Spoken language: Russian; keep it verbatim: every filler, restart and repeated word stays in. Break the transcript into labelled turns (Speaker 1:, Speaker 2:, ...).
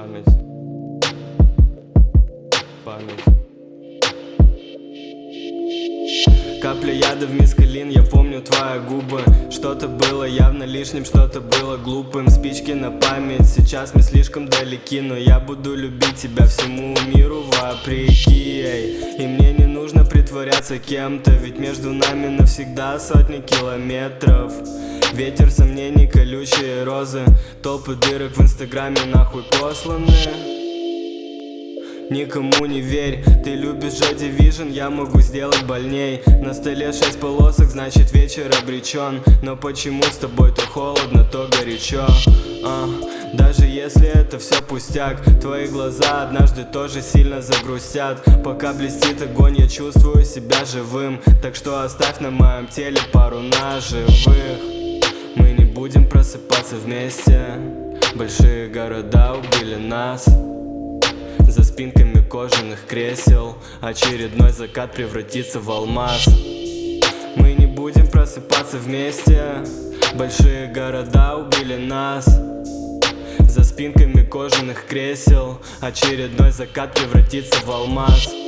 Speaker 1: Память. Память. Капля яда в мискалин, я помню твои губы. Что-то было явно лишним, что-то было глупым. Спички на память, сейчас мы слишком далеки, но я буду любить тебя всему миру вопреки, эй. И мне не нужно притворяться кем-то, ведь между нами навсегда сотни километров. Ветер сомнений, колючие розы, толпы дырок в инстаграме нахуй посланы. Никому не верь, ты любишь Joy Division, я могу сделать больней. На столе шесть полосок, значит вечер обречен. Но почему с тобой то холодно, то горячо? а, Даже если это все пустяк, твои глаза однажды тоже сильно загрустят. Пока блестит огонь, я чувствую себя живым, так что оставь на моем теле пару ножевых. Мы не будем просыпаться вместе, большие города убили нас. За спинками кожаных кресел очередной закат превратится в алмаз. Мы не будем просыпаться вместе, большие города убили нас. За спинками кожаных кресел очередной закат превратится в алмаз.